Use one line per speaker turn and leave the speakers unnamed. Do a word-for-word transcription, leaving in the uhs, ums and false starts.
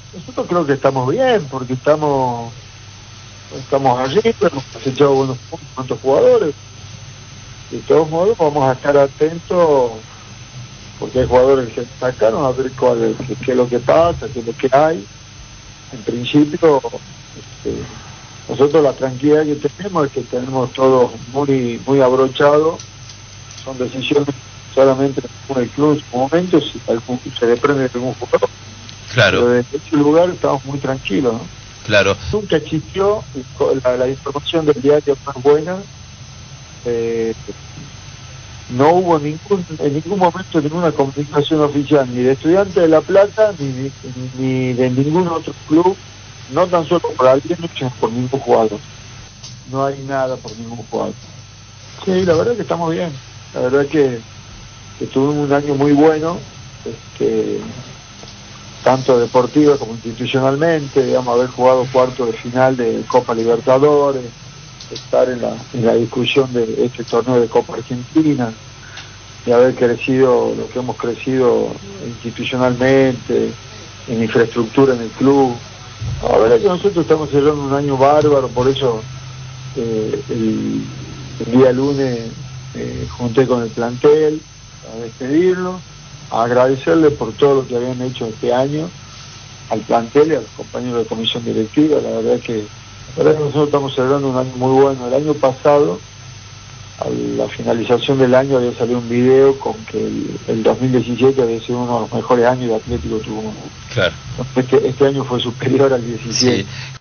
Nosotros creo que estamos bien, porque estamos estamos arriba, hemos cosechado buenos puntos con otros jugadores. De todos modos, vamos a estar atentos, porque hay jugadores que se destacaron, a ver cuál, qué, qué es lo que pasa, qué es lo que hay. En principio, este, nosotros la tranquilidad que tenemos es que tenemos todos muy muy abrochados. Son decisiones solamente del club en su momento, si algún, se desprende de algún jugador.
Claro.
Pero desde ese lugar estamos muy tranquilos, ¿no?
Claro.
Nunca existió, la, la información del diario fue buena, eh, no hubo ningún, en ningún momento ninguna comunicación oficial, ni de Estudiantes de La Plata, ni, ni, ni de ningún otro club, no tan solo por alguien, sino por ningún jugador. No hay nada por ningún jugador. Sí, la verdad que estamos bien, la verdad que, que tuvimos un año muy bueno, este, tanto deportiva como institucionalmente, digamos, haber jugado cuarto de final de Copa Libertadores, estar en la, en la discusión de este torneo de Copa Argentina, y haber crecido lo que hemos crecido institucionalmente, en infraestructura en el club. La verdad que nosotros estamos cerrando un año bárbaro, por eso eh, el, el día lunes eh, junté con el plantel a despedirlo, a agradecerle por todo lo que habían hecho este año, al plantel y a los compañeros de comisión directiva. La verdad que, la verdad que nosotros estamos celebrando un año muy bueno. El año pasado, a la finalización del año, había salido un video con que el, el dos mil diecisiete había sido uno de los mejores años de Atlético Tucumán.
Claro.
Este, este año fue superior al diecisiete.
Sí.